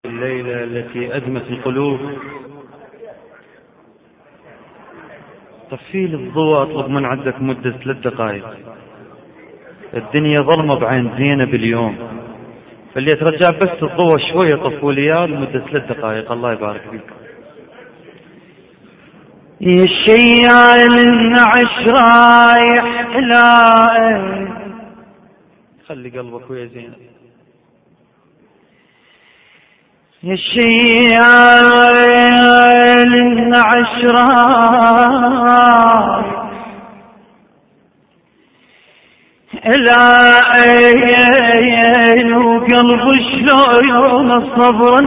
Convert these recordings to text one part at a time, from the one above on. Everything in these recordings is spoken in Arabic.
الليلة التي أدمت القلوب، طفي لي الضوء. أطلب من عندك مدة 3 دقائق. الدنيا ظلمة بعين زينب اليوم، فاللي يترجع بس الضوء شوية طفوا لي اياه لمدة 3 دقائق. الله يبارك فيك. يا الشيال النعش رايح لا خلي قلبك ويا زينب. يا الشيال النعش رايح لا وقلب شلون الصبر،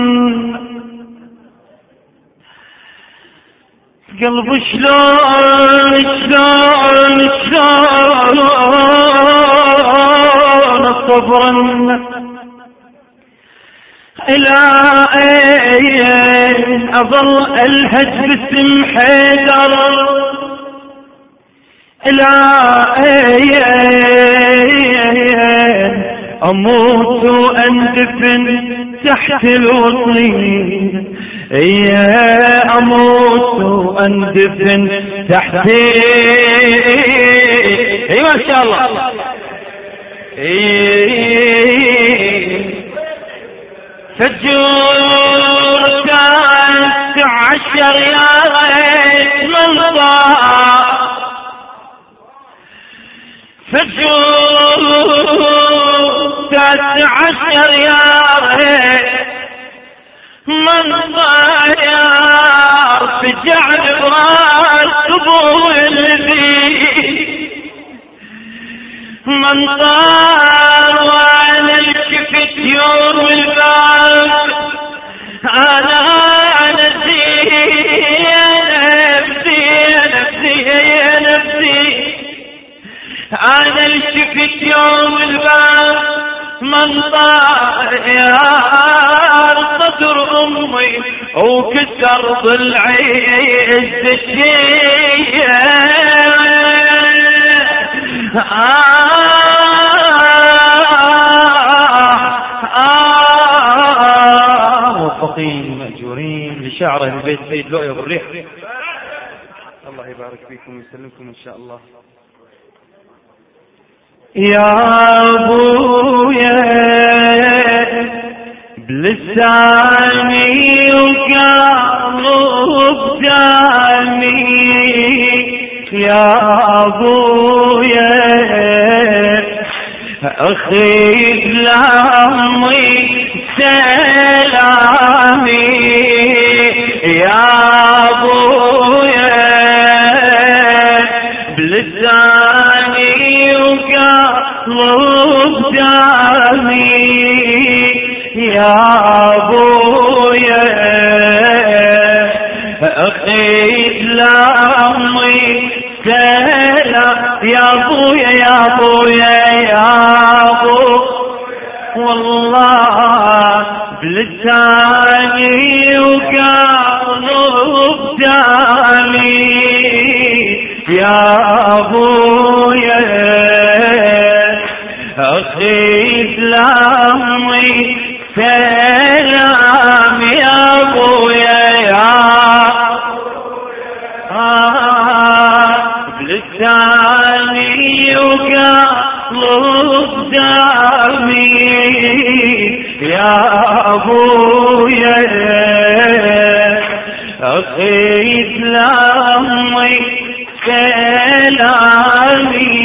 قلب شلون الصبر إلى أظل الهج باسم حيدر، إلى أموت وأندفن تحت الوطين، أموت وأندفن تحت ما شاء الله. فجور 19 يا ريت من ضاع، فجور 19 يا ريت من ضاير في جعل راس الذي من طار وانا الشفت يوم الباب. انا نفسي انا الشفت يوم الباب، من طار صدر امي وكسر ضلعي الزكيه. موفقين مأجورين لشعره البيت سيد لؤي بالريح. الله يبارك فيكم ويسلمكم إن شاء الله. يا أبويا بلساني وقلب داني، يا أبويا أخذ لامي سلامي، يا أبويا بلساني وقلب داني، يا أبويا أخذ لامي سلام، يا أبويا يا أبويا يا أبو والله بلساني وقلب داني، يا أبويا أخذ لامي سلام، يا أبويا يا بلساني وقلب دامي، يا أبويا أخذ لامي سلامي.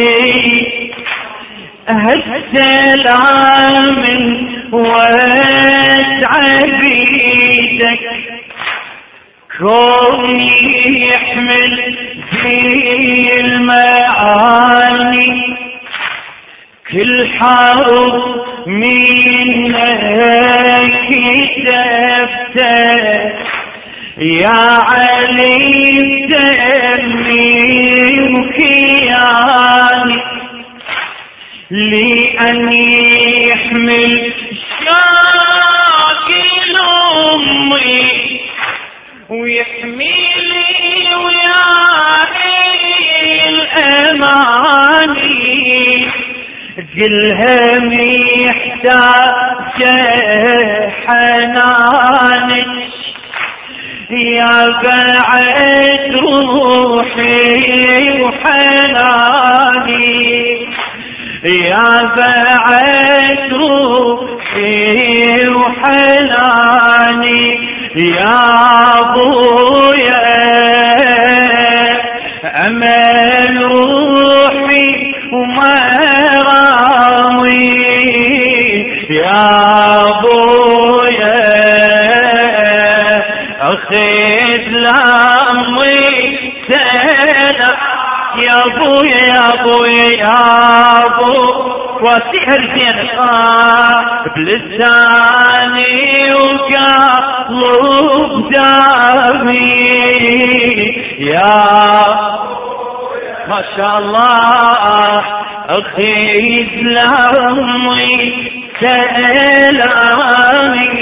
هالسلام واسع بيدك كوني يحمل في المعاني، كل حرف منك كتبته يا علي دمي وكياني، لأن يحمل شاكل أمي ويحميلي وياهي الأماني، قلها محتاجة بحنانك يا بعد روحي وحناني يا بعد روحي وحناني يا ابويا امل روحي ومرامي يا ابويا اخذ لامي سلام يا ابويا يا ابويا يا ابو وسحر زينك بلساني وقلب دامي يا ما شاء الله اخذ لامي سلامي.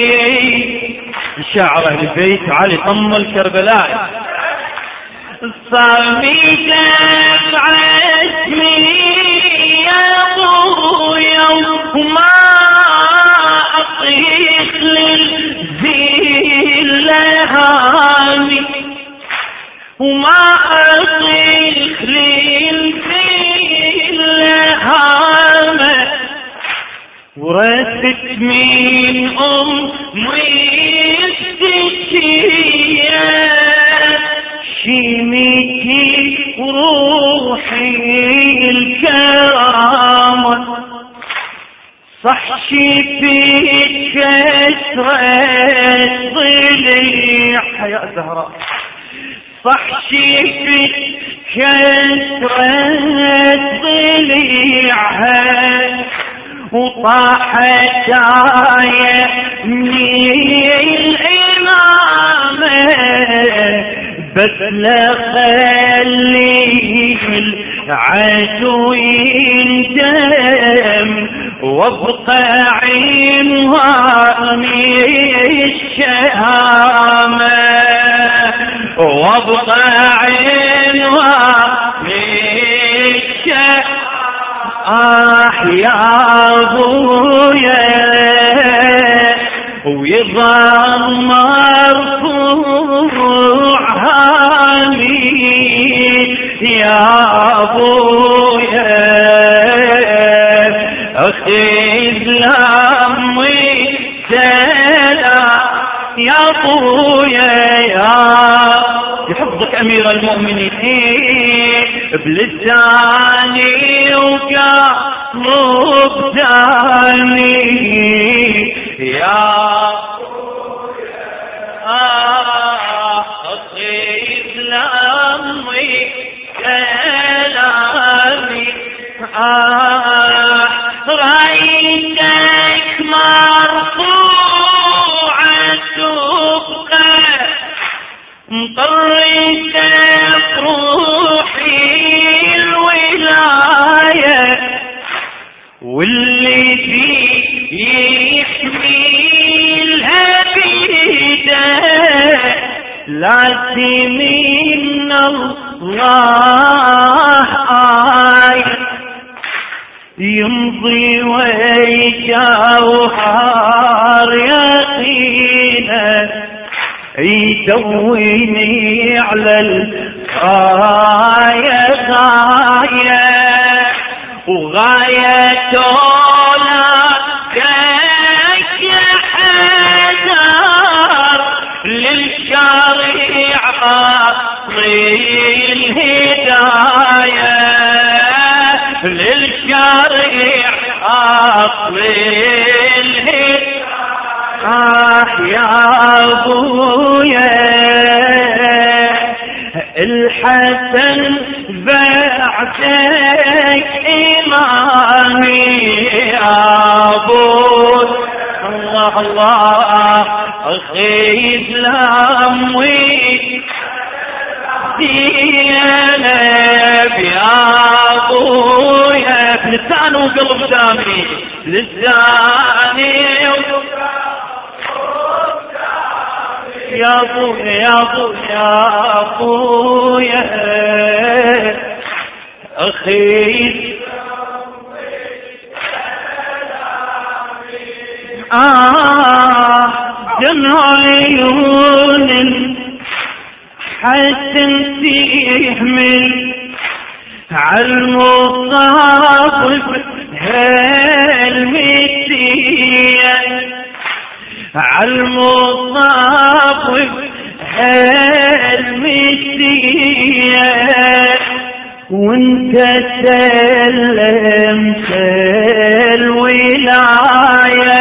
شاعر اهل البيت علي طم الكربلائي صميتك عزمي يا ابويا وما اطيق للذل هامي وما اطيق للذل هامي ورثت من امي الستية شيمتي وروحي الكرامة صح شفيت كسرة ضليع يا زهراء صح شفيت كسرة ضليعها وطاحت آية من الإمامة بس لا خليه العدو يندم وابقى عنواني الشهامة وابقى عنواني الشهامة. يا ابويا ويظل مرفوع هامي يا ابويا اخذ لامي سلام يا ابويا يا يحفظك امير المؤمنين بلساني وقلب داني يا اخذ لامي كلامي رايتك مرفوعة تبقى مطرت روحي الولاية واللي يحميلها بيده لازم من الله آية يمضي ويجوهر يقينا يدويني على الغاية غاية وغاية لك حذر للشريعة الهداية للشريعة الهداية. يا ابويا الحسن بعدك امامي يا ابوي الله الله اخذ لامي زينب يا ابويا بلسان وقلب دامي لساني يا ابويا يا ابويا يا ابويا اخي دمع عيون حسن تحمل عالمصاب هالمسية عالمصاب هالمسية وانت سلمت الولاية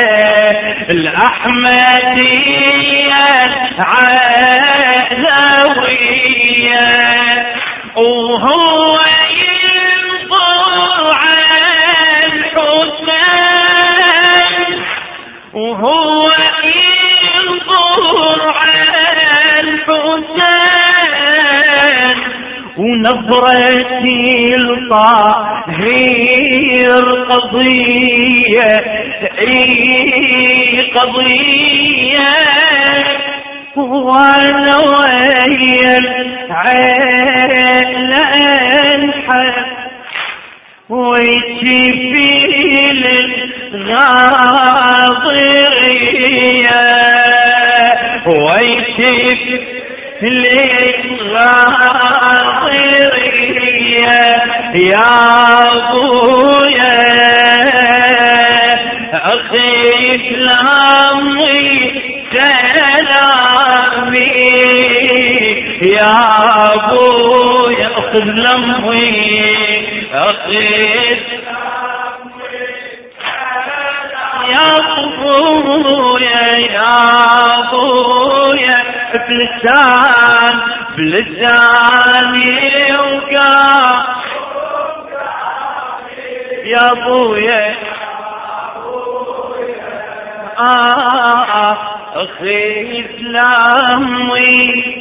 الأحمدية العلوية وهو ينظر على الحسين وهو ينظر على الحسين ونظرتي الطاهر قضية قضية وانا ويا العين انحب ويجيب الغاضرية ويجيب للغاضرية يا ابويا اخيك لامي سلامي يا ابويا اخذ لمي اخذ يا ابويا يا ابويا بلساني وقام يا ابويا اخي اسلامي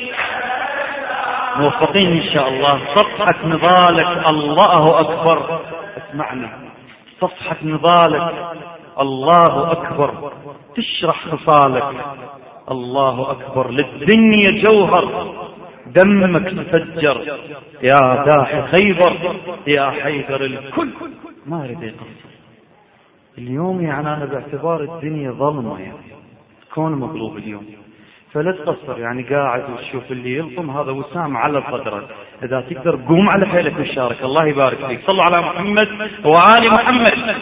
موفقين ان شاء الله. صفحة نضالك الله اكبر. اسمعنا صفحة نضالك الله اكبر تشرح خصالك الله اكبر. للدنيا جوهر دمك تفجر يا داحي خيبر يا حيدر الكل. ما اريد يقصر اليوم يعني انا باعتبار الدنيا ظلمة يعني كون مقلوب اليوم فلا تقصر يعني قاعد وتشوف اللي يلطم هذا وسام على القدرة. اذا تقدر قوم على حيلك وشارك. الله يبارك فيك. صلوا على محمد وآل محمد.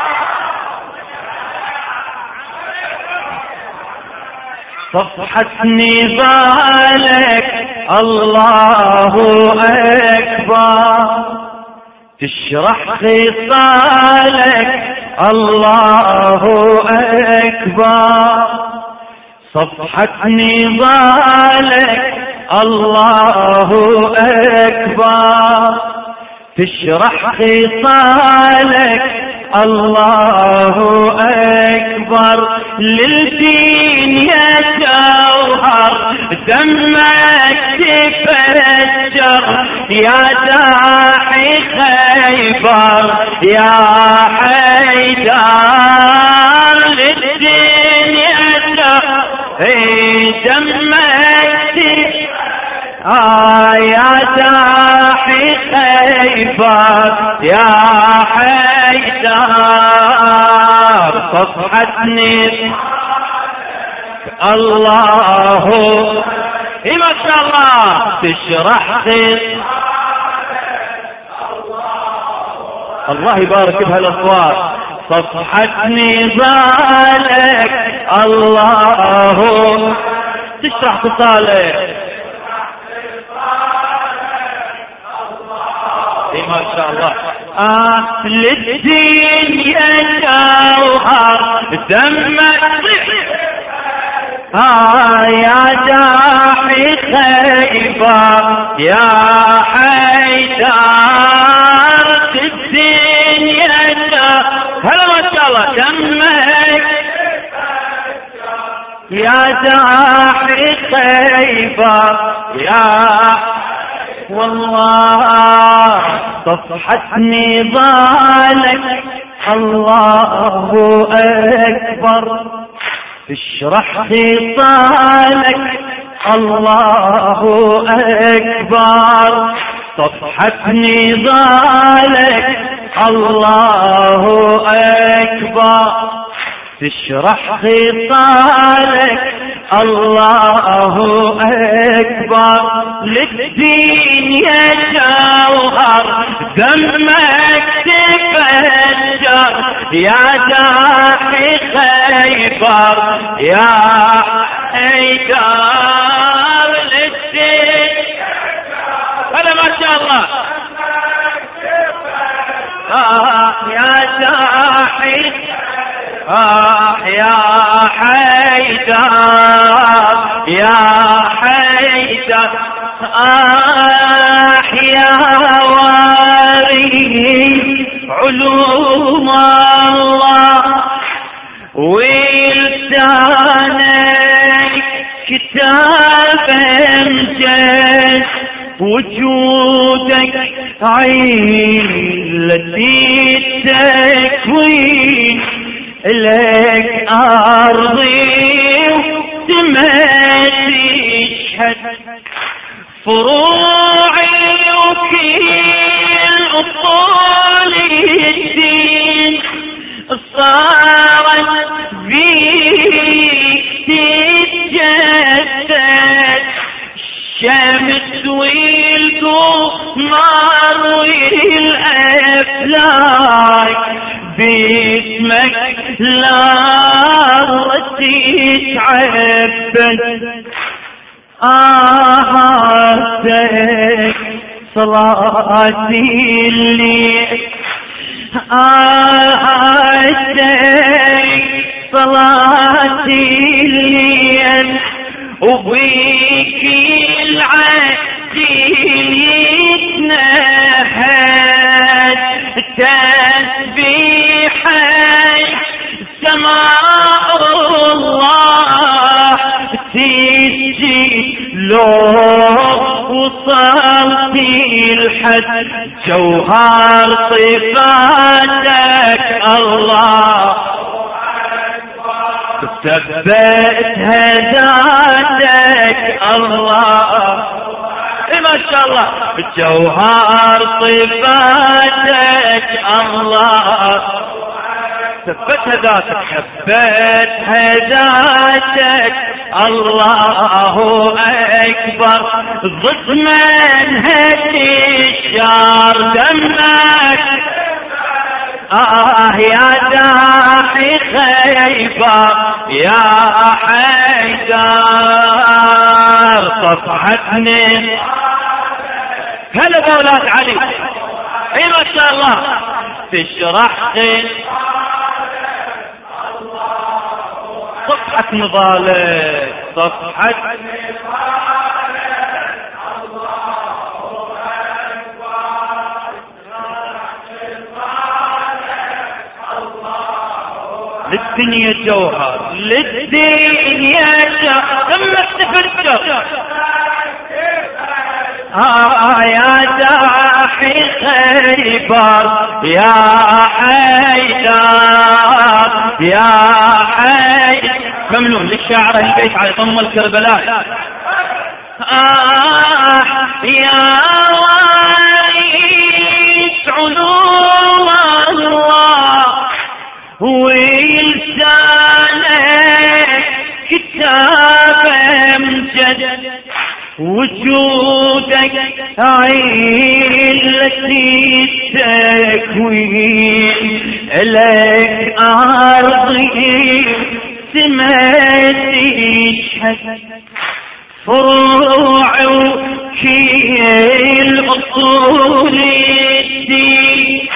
صفحة نضالك الله أكبر تشرح خصالك الله أكبر. صفحة نضالك الله أكبر تشرح خصالك الله أكبر. للدين يا جوهر دمك تفجر يا داحي خيبر يا حيدر. للدين يا جوهر دمك يا داحي خيبر يا حيدر. صفحتني الله ما شاء الله تشرح الله يبارك بهالاصوات. صفحتني ضالك الله تشرح خصالك ما شاء الله. للدين يا جوهر دمك يا داحي خيبر يا حيدر. للدين يا جوهر هلا ما شاء الله دمك يا داحي خيبر يا والله. صفحة نضالك الله أكبر تشرح خصالك الله أكبر. صفحة نضالك الله أكبر تشرح خصالك الله أكبر للدين يا جوهر دمك تفجر يا داحي خيبر يا حيدر للدين هذا ما شاء الله يا داحي يا حيدر يا حيدر يا واري علوم الله ولسانك كتاب امجد وجودك عين التي التكوين لك أرضي وسماء تشهد فروعي وكيل أصول الدين صارت بيك تتجدد الشمس والقمر والأفلاك باسمك لا تتعبد آهاتك صلاتي الليل آهاتك صلاتي الليل وبيك العديل يتنهد تسبيحك سماء الله تجي لو وصلت الحد جوهر صفاتك الله ثبت هداتك الله ما شاء الله جوهر صفاتك الله ثبت هداتك ثبت هداتك الله أكبر ضد من هدي الشر دمك يا داحي خيبر يا حيدر صفحتني هلا بأولاد علي اي ما شاء الله تشرح صفحة نضالك صفحة للدنيا جوهر للدنيا جوهر دمك تفجر يا داحي خيبر يا حيدر يا حيدر ممنون للشاعر البيت على ضم الكربلاء يا وارث علوم الله ولسانك كتاب امجد وجودك علتي التكوين لك أرضي سمات تشهد فروع وكيل أصول الدين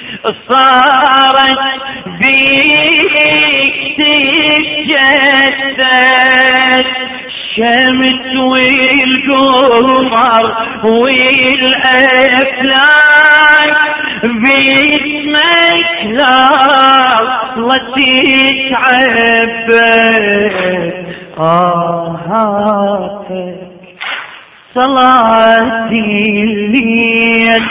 صارت بيك تتجدد الشمس والقمر والأفلاك باسمك لا تتعبد آهاتك صلاتي الليل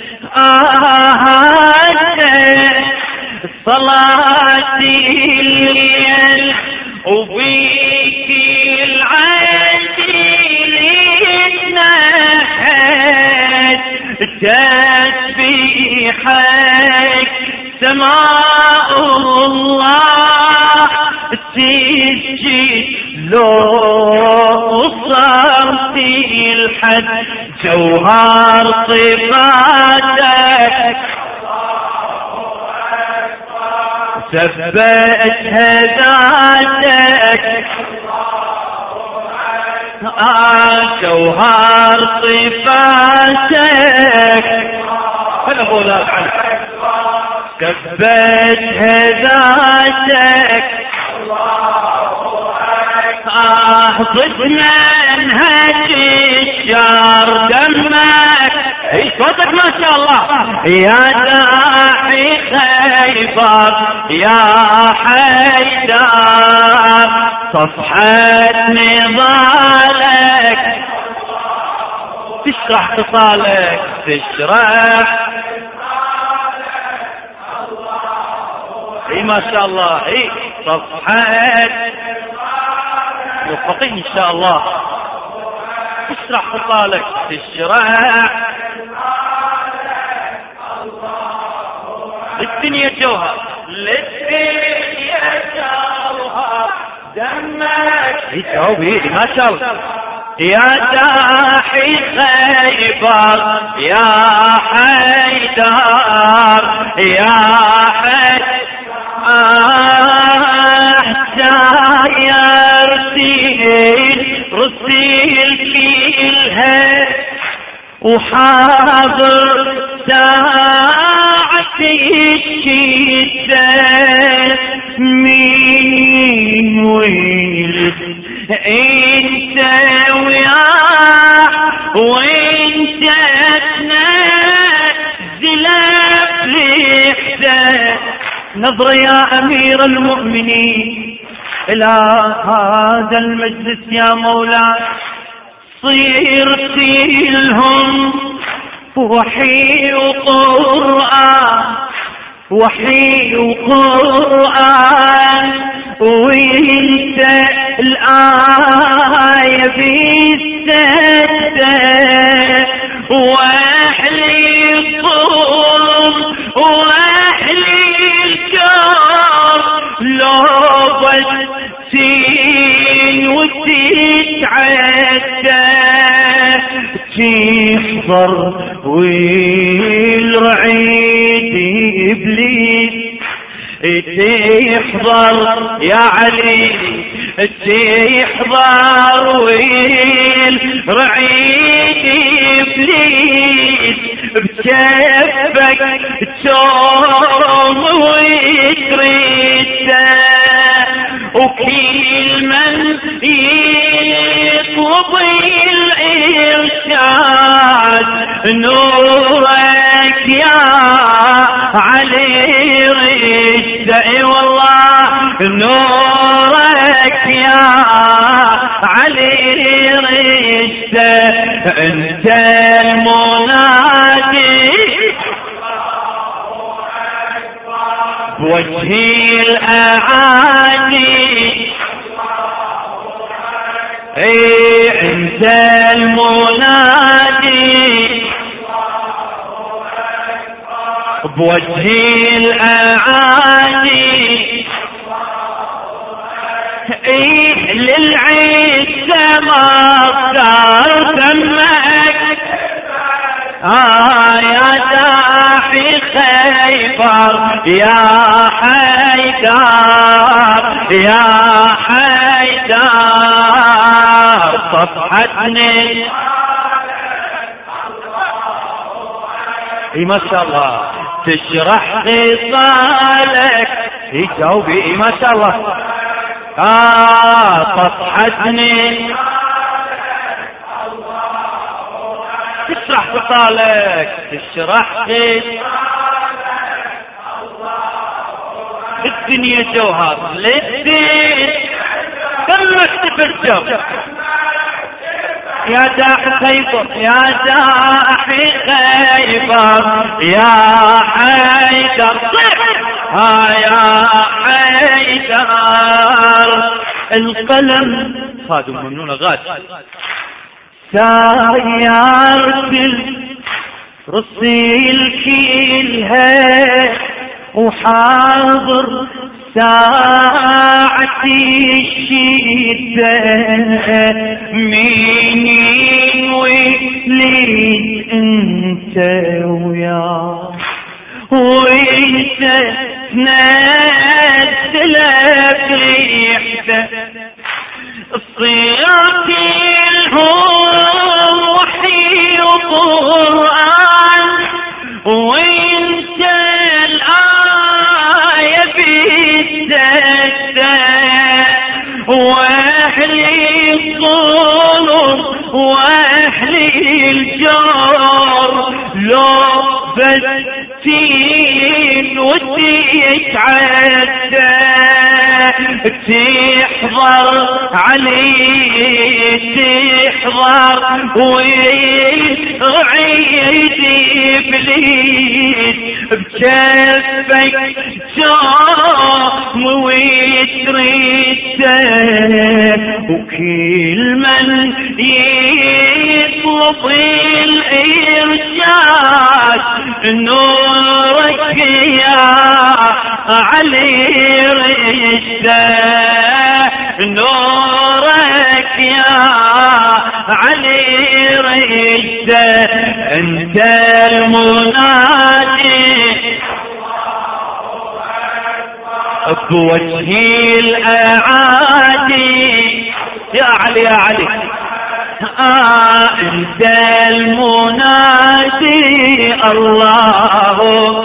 آهاتك صلاتي الليل وبيك العديل يتنهد تسبيحك سماء الله تسجد لو صرت الحد جوهر صفاتك ثبتها ذاتك جوهر صفاتك هذا هو لا ثبتها ذاتك ضد منهج الشر دمك اي صوتك ما شاء الله يا داعي خيبر يا حيدر صفحة نضالك تشرح خصالك تشرح اي ما شاء الله اي صفحة موفقين ان شاء الله تشرح خصالك تشرح الدنيا جوهر للدنيا جوهر دمك يجاوبي ما شاء الله يا داحي خيبر يا حيدر يا حيدر رسيل كلها وحاضر ساعة الشدة مين ولد انت وياه وانت تنزل بريحته نظر يا امير المؤمنين الى هذا المجلس يا مولاي صيرت لهم وحي وقرآن وحي وقرآن وانت الآية بالسجدة واحلي الظلم واحلي الكار لو بتين وتتعدى تحضر والرعيد إبليس تحضر يا علي تحضر والرعيد إبليس بكفك توم وتريده وكل من يطلب الإرشاد نورك يا علي رشده اي والله نورك يا علي رشده انت المنادي بوجه الأعادي اي انت المنادي بوجه الأعادي اي للعزة ما صار دمك يا داحي خيبر يا حيدر يا حيدر صفحتني اي ما شاء الله تشرح خصالك يجاوبي اي ما شاء الله صفحتني تشرح خصالك تشرح الدنيا جوهر للدين كلك تبرجم يا داحي خيبر يا داحي خيبر يا حيدر يا حيدر القلم خادم ممنون غاد ساير بالرصيل كلها وحاضر ساعة الشدة مين وليد انت وياه وانت نزل بريحته صرت الهوم وحي وقرآن وانت الآية بالدستة واهل الظلم واهل الجار لو بستين وتتعدى تحضر عليه تحضر ويعيد إبليس بكفك جام ويتريده وكل من يطلب الإرشاد نورك يا علي رشده نورك يا علي رشده انت المنادي بوجه الأعادي يا علي يا علي انت المنادي الله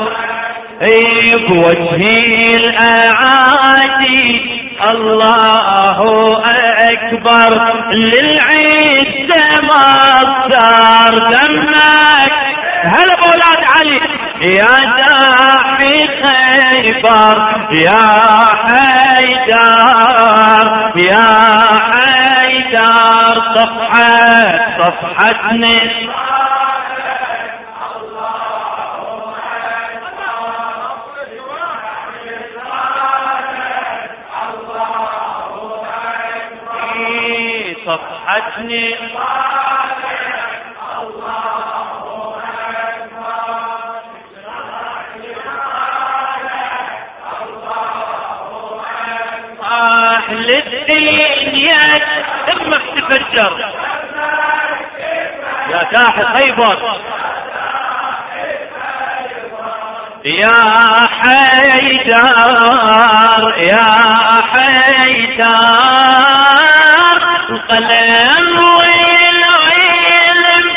بوجه الأعادي الله أكبر للعزة مصدر دمك هلا بولاد علي يا داعي خيبر يا حيدر يا حيدر صفحة صفحتني أهل الدنيا دمك تفجر يا ساحل خيبر يا حيدر يا حيدر القلم والعلم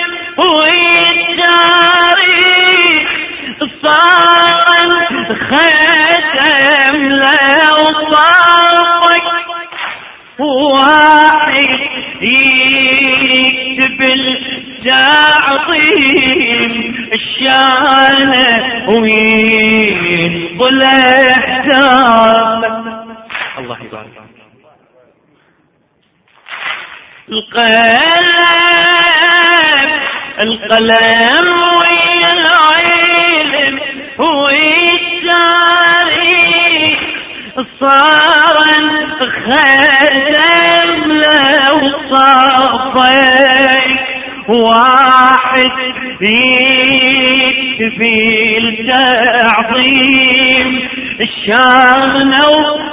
والتاريخ صار ختم لو صافك واحد يكتب التعظيم الشانة وينقل احسابك الله يبارك القلم والعلم والتاريخ صار ختم لو صافك واحد يكتب التعظيم الشانة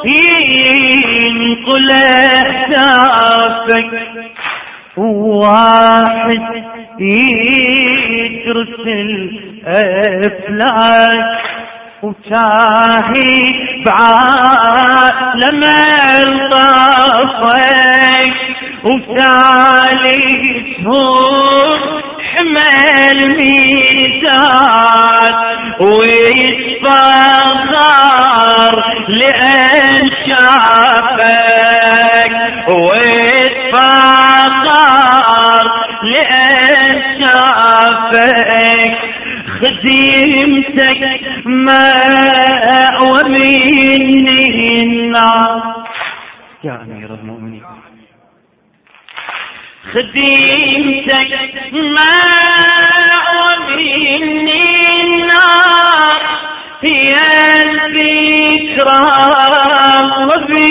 وينقل احسابك واحد يترسل افلاك وتاهي بعالم الطفك وثالثهم حمل ميزان ويتفخر لأن شافك ويتفخر لأن شافك خديمتك ماء ومني النار يا أمير المؤمنين خديمتك ماء ومني النار هي الذكرى وفي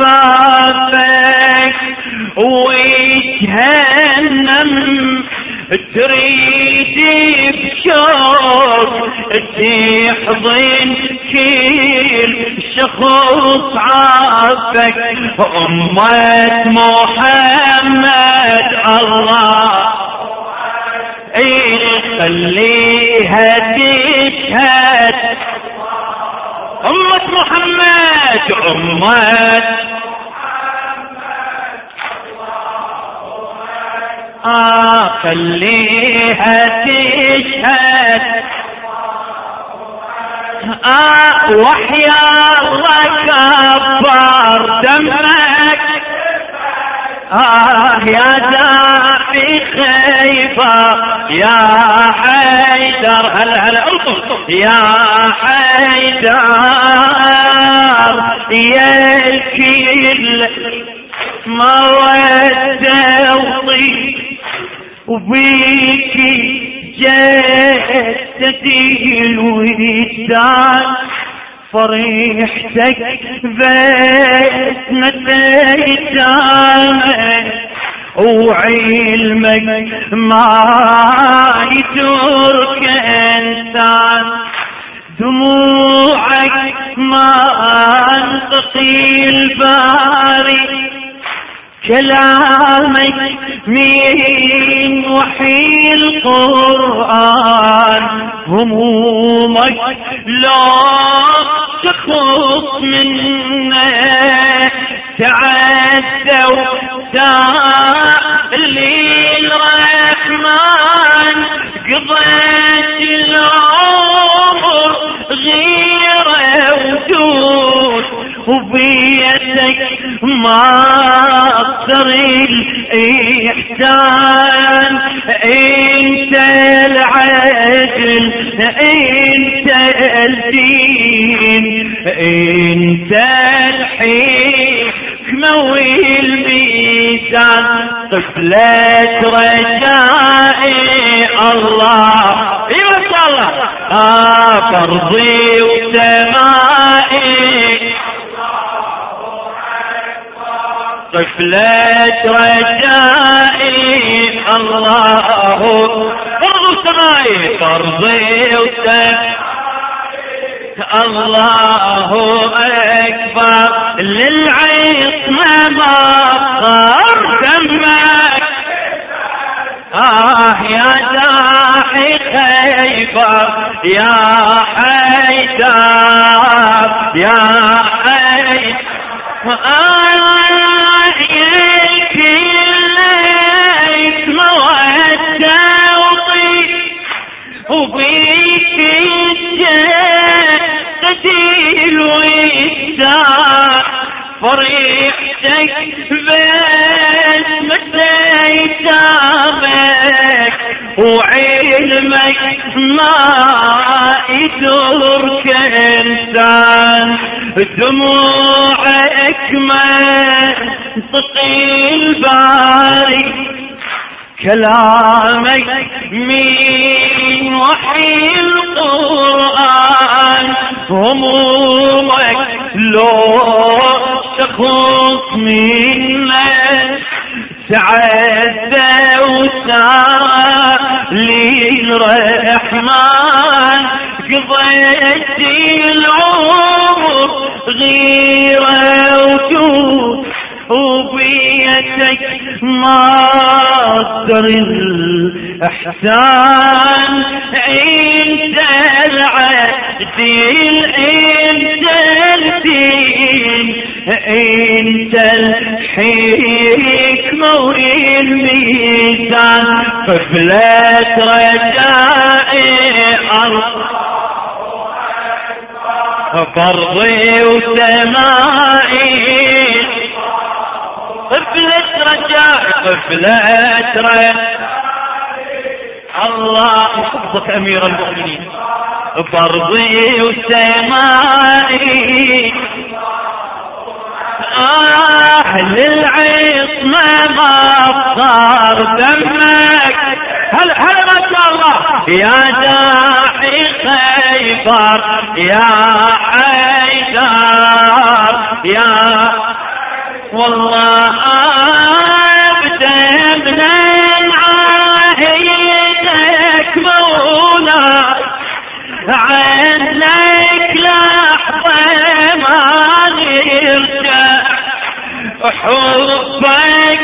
شفافك وجهنم تريدي بشوق تحضن كل شخص عافك أمة محمد الله خليها تشهد أمة محمد أمة خليها تشهد وحيا الله كبر دمك يا داعي خيبر يا حيدر هلا يا حيدر يا الكل مودة وطيب وبيكي جسدي الودان فريحتك بسمة ايتامك وعلمك ما يترك انسان دموعك ما انتقي الباري كلامك من وحي القرآن همومك لا تخف منك تعدوا للرحمن قضيت العمر غيره ودود وبيدك ما اقدر الاحسان انت العدل انت الدين انت الحكمة والميزان قبلة رجائي الله اي ما شاء الله فرضي وسمائي قفلة رجائي الله فرض سمائي فرضي وسمائي الله أكبر للعصمة مطر دمك يا داحي خيبر يا حيدر يا حيدر كليت مودة وطيب وبيك جسدي الودان فريحتك بسمة ايتامك وعلمك ما يدرك انسان دموعك ما تقي الباري كلامك من وحي القرآن همومك لو تخص منك تعدى وسار للرحمن قضيت العمر غيره وجود وبيدك مصدر الإحسان انت العدل انت الدين انت الحكمة والميزان قبلة رجائي فرضي وسمائي قفلة رجاء قفلة الله يحفظك أمير المؤمنين فرضي وسمائي للعصمة مطر دمك هلا ما شاء الله يا داعي خيبر يا حيدر يا والله ابدا من عاهي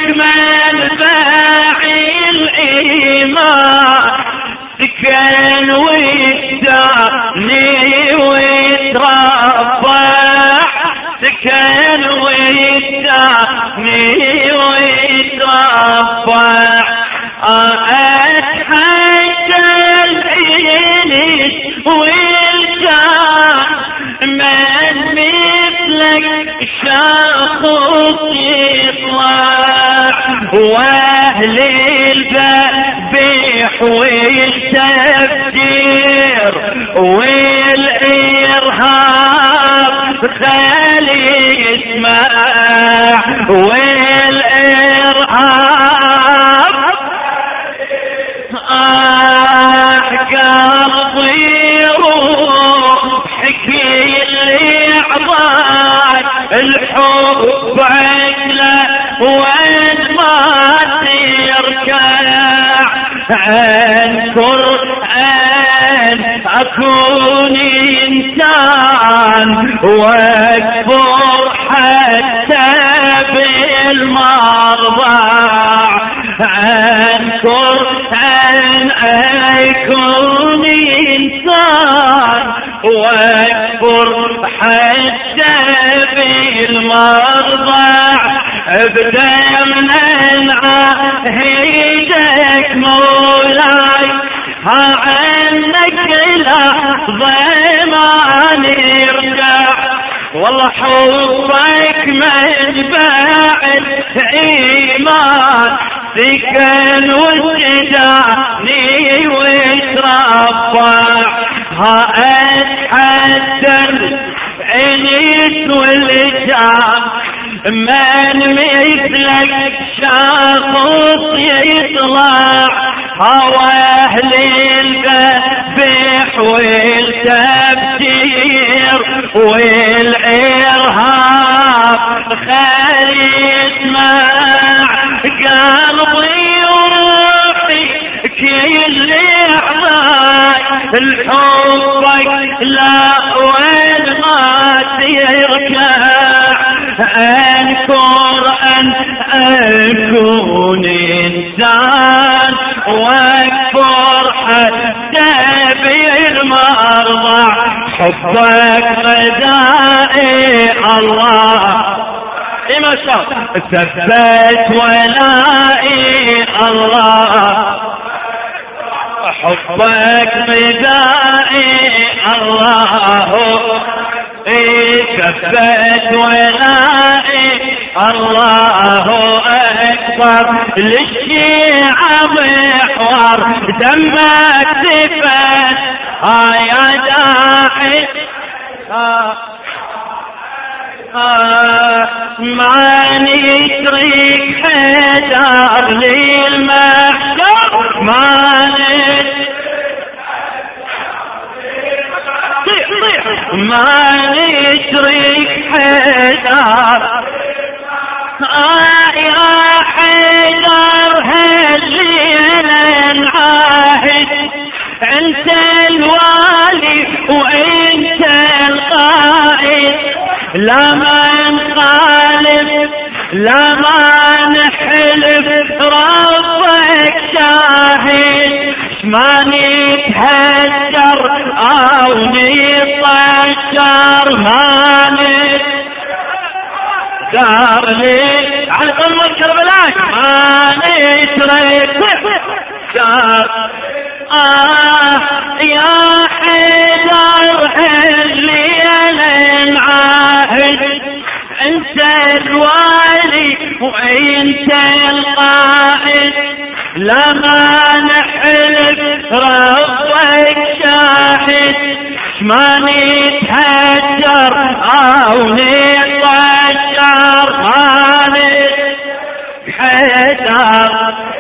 منبع الإيمان سكن ويداني ويترفع سكن ويداني ويترفع أتحدى العين والجاه من مثلك شخص يطلع واهل الذبح والتفجير والإرهاب خلي يسمع والإرهاب قلبي روحك اللي عضاك الحب عقله وين ما تركع انكر ان اكون انسان واكبر حتى بالمرضع انكر ان اكون انسان واكبر حتى بالمرضع ابدا من عهدك مولاي عنك لحظة ما نرجع والله حبك منبع الإيمان سكن وشجعني وترفع أتحدى العيش والجاه من مثلك شخص يطلع هوى أهل الذبح والتفجير والإرهاب خلي يسمع قلبي وروحي كل أعضاء الحبك لا وين ما تركع انكر ان اكون انسان واكبر حتى بالمرضع حبك غذائي الله ما شاء ثبت ولائي الله حبك غذائي الله ثبت ولائي الله أكبر للشيعة محور دمك ثبت يا داعي ما نترك حجر للمحشر ما نترك حجر يا حجر هالليلة نعاهد انت الوالي وانت القائد لا ما نخالف لا ما نحلف ربك شاهد ما نتهجر او نطشر ما نتدار لي على ام كربلاء ما نترك دار يا حيدر اللي انا نعاهد انت الوالي وانت القائد لا ما نحلف ربك شاهد ما نتهجر او نتطشر ما نتحجر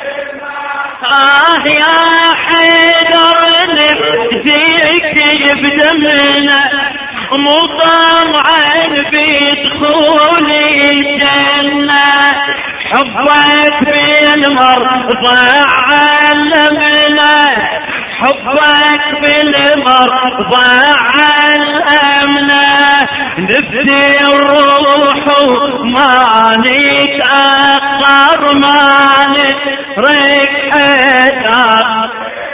يا حيدر نفسيك بدمنا مطمعا في دخول الجنة حبك بالمرضى علمنا حبك بالمرضى علمنا نفدي الروح ما نتأخر ما نترك حيدر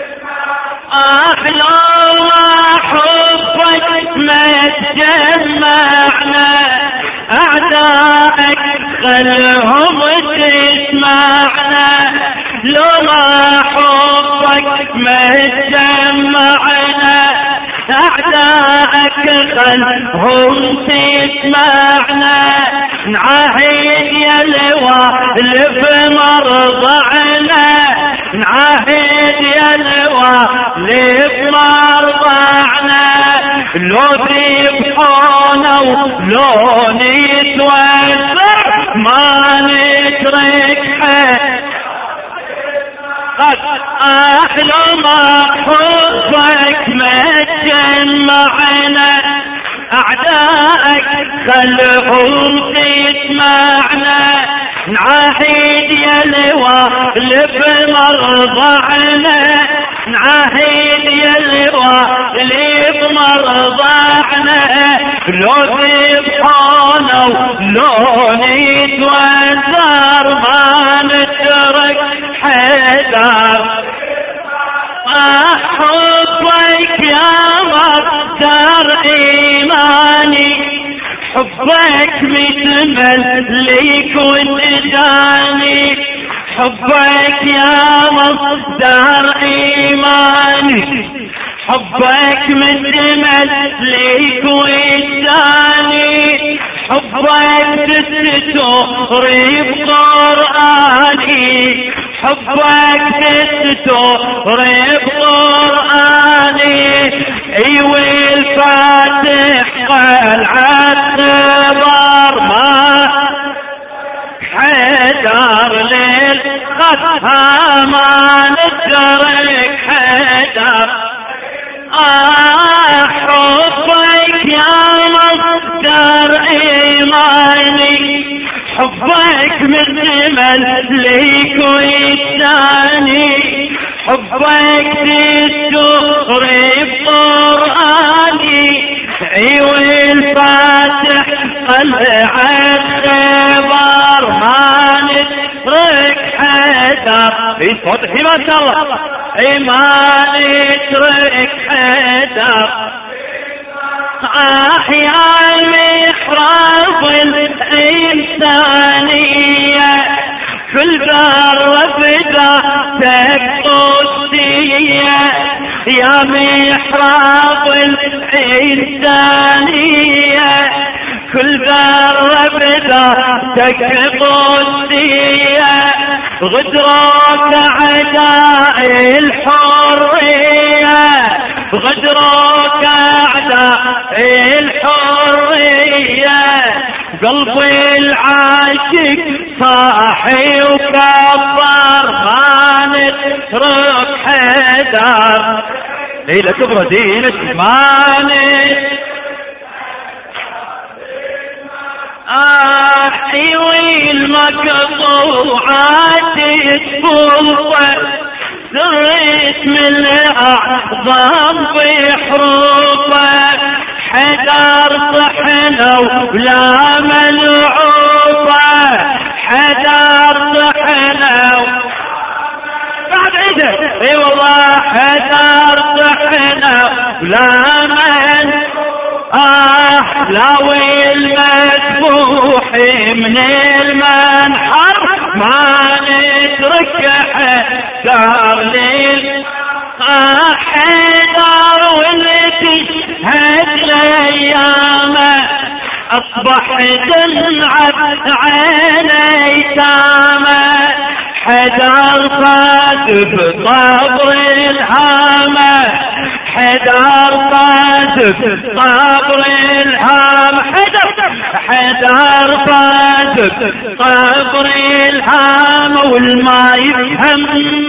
لو ما حبك ما تجمعنا أعدائك خلهم تسمعنا لولا حبك ما تجمعنا أعدائك خلهم تسمعنا نعاهد يا الوالف مرضعنا نعاهد يا الوالف مرضعنا لو ذبحونا ولو نتوسع ما نترك أحلى ما حبك ما تجمعنا أعدائك خلهم تسمعنا نعاهد يا الوالف مرضعنا نعاهد يا الوالف مرضعنا لو ذبحونا ولو نتوزر ما نترك حيدر حبك يا مصدر إيماني حبك مثل ليك وانتجاني حبك يا مصدر إيماني حبك مثل ليك وانتجاني حبك تستر بقرآني حبك تستر بقرآني ايوه الفاتح قلعة خبر ما حيدر للقصها ما نترك حيدر حبك يا مصدر إيماني حبك مثل ليك وإنساني حبك تستر بقرآني ايوه الفاتح قلعة خبر ما نترك حيدر في صوت ما شاء الله ما نترك حيدر يا المحراب الإنسانية في البر بداتك قدسية يا محراب الإنسانية كل ذرة بداتك قدسية غدرك أعداء الحرية غدرك أعداء الحرية قلبي العاشق صاحي وكبر ما نترك حيدر ليلة كبرى دينك ما احيوي المقطوعات تفوض سريت من الأعظم بحروفه حدر طحنا ولا ملعوفه حدر طحنا بعد عيده اي والله حدر طحنا ولا لاوي المذبوح من المنحر ما نترك حدر ليل حدر واللي تشهد لأيامه أصبح دمعة عيني تامه حدر صادف صبر الهامه حدر صادف صبر الهام حدر صادف صبر الهام والما يفهم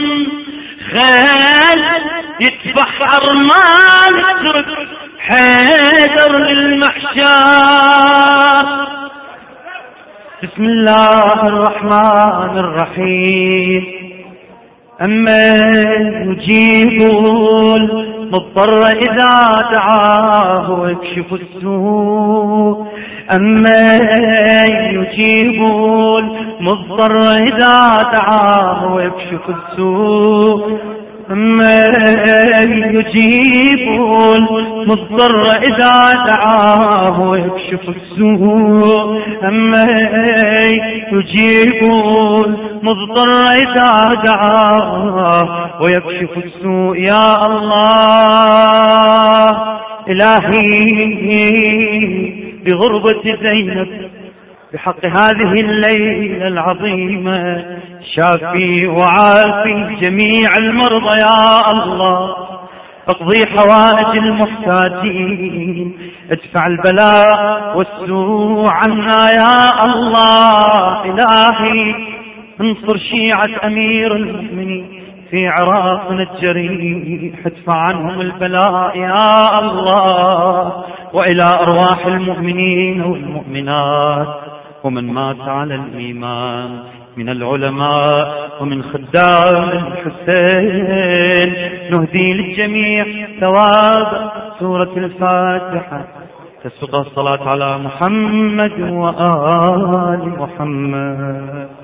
خال يتبحر ما نترك حيدر للمحشار. بسم الله الرحمن الرحيم. أما يجيب مضطر إذا دعاه ويكشف السوء أما يجيب المضطر إذا دعاه ويكشف السوء أما يجيب المضطر إذا دعاه ويكشف السوء أما يجيب المضطر إذا دعاه ويكشف السوء يا الله إلهي بغربة زينب بحق هذه الليلة العظيمة شافي وعافي جميع المرضى يا الله اقضي حوائج المحتاجين ادفع البلاء والسوء عنا يا الله إلهي انصر شيعة أمير المؤمنين في عراقنا الجريح ادفع عنهم البلاء يا الله وإلى أرواح المؤمنين والمؤمنات ومن مات على الإيمان من العلماء ومن خدام الحسين نهدي للجميع ثواب سورة الفاتحة تسبق الصلاة على محمد وآل محمد.